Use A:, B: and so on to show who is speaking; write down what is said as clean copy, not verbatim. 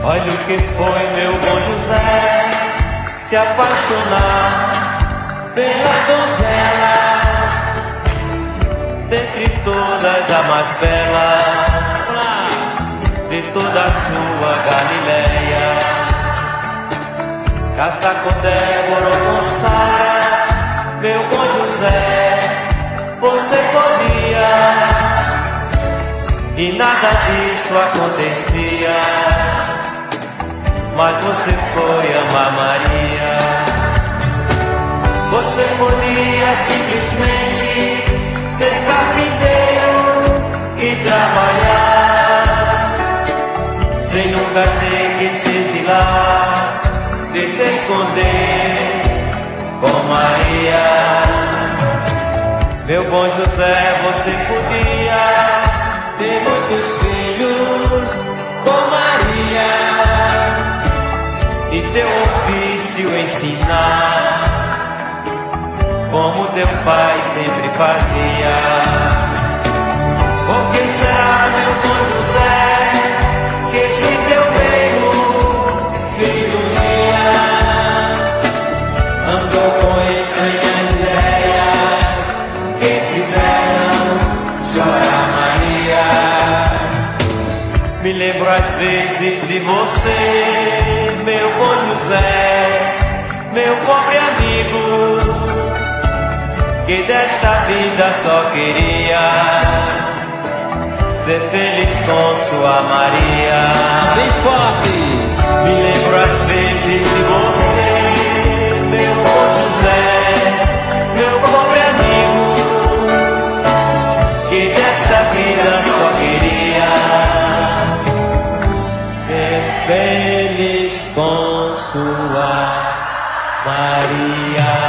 A: Olha o que foi meu bom José, se apaixonar pela donzela, dentre todas a mais bela de toda a sua Galileia. Casar com Débora ou com Sara, meu bom José, você podia, e nada disso acontecia, mas você foi amar Maria. Você podia simplesmente ser carpinteiro e trabalhar, sem nunca ter que se exilar, de se esconder com Maria. Meu bom José, você podia ter muitos filhos com Maria e teu ofício ensinar, como teu pai sempre fazia. Por que será, meu bom José, que este teu meio filho um dia andou com estranhas ideias que fizeram chorar Maria? Me lembro às vezes de você, meu bom José, meu pobre amigo, que desta vida só queria ser feliz com sua Maria.
B: Bem forte!
A: Me lembro às vezes de você, meu bom José, meu pobre amigo, que desta vida só queria ser feliz com sua Maria.